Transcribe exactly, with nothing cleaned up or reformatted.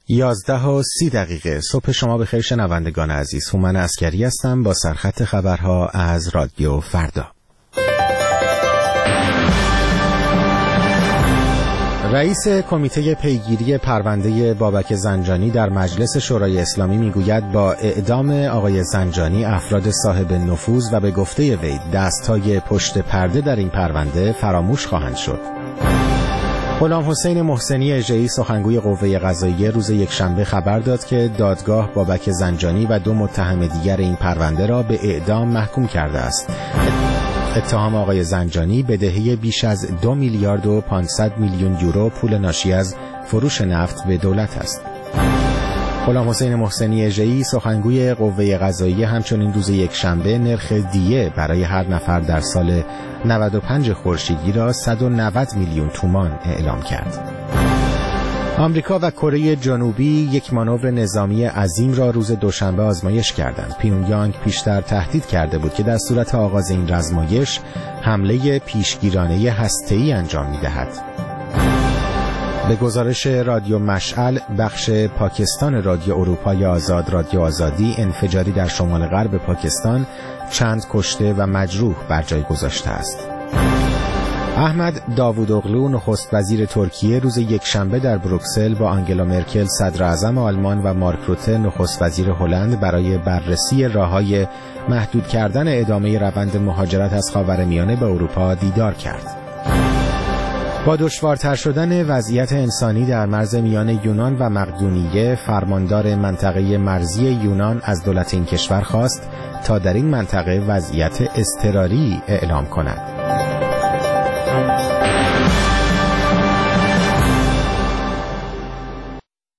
یازده و سی دقیقه صبح شما بخیر شنوندگان عزیز. هومن عسکری هستم با سرخط خبرها از رادیو فردا. رئیس کمیته پیگیری پرونده بابک زنجانی در مجلس شورای اسلامی میگوید با اعدام آقای زنجانی افراد صاحب نفوذ و به گفته وی دست‌های پشت پرده در این پرونده فراموش خواهند شد. غلام حسین محسنی اژه‌ای سخنگوی قوه قضاییه روز یکشنبه خبر داد که دادگاه بابک زنجانی و دو متهم دیگر این پرونده را به اعدام محکوم کرده است. اتهام آقای زنجانی بدهی بیش از دو میلیارد و پانصد میلیون یورو پول ناشی از فروش نفت به دولت است. غلام حسین محسنی اژه‌ای سخنگوی قوه قضاییه همچنین روز یکشنبه نرخ دیه برای هر نفر در سال نود و پنج خورشیدی را صد و نود میلیون تومان اعلام کرد. آمریکا و کره جنوبی یک مانور نظامی عظیم را روز دوشنبه آزمایش کردند. پیونگیانگ پیشتر تهدید کرده بود که در صورت آغاز این آزمایش حمله پیشگیرانه هسته‌ای انجام می‌دهد. به گزارش رادیو مشعل، بخش پاکستان رادیو اروپای آزاد رادیو آزادی انفجاری در شمال غرب پاکستان چند کشته و مجروح بر جای گذاشته است. احمد داوودوغلو نخست وزیر ترکیه روز یکشنبه در بروکسل با آنگلا مرکل صدر اعظم آلمان و مارک روته نخست وزیر هلند برای بررسی راه‌های محدود کردن ادامه روند مهاجرت از خاورمیانه به اروپا دیدار کرد. با دشوارتر شدن وضعیت انسانی در مرز میان یونان و مقدونیه، فرماندار منطقه مرزی یونان از دولت این کشور خواست تا در این منطقه وضعیت اضطراری اعلام کند.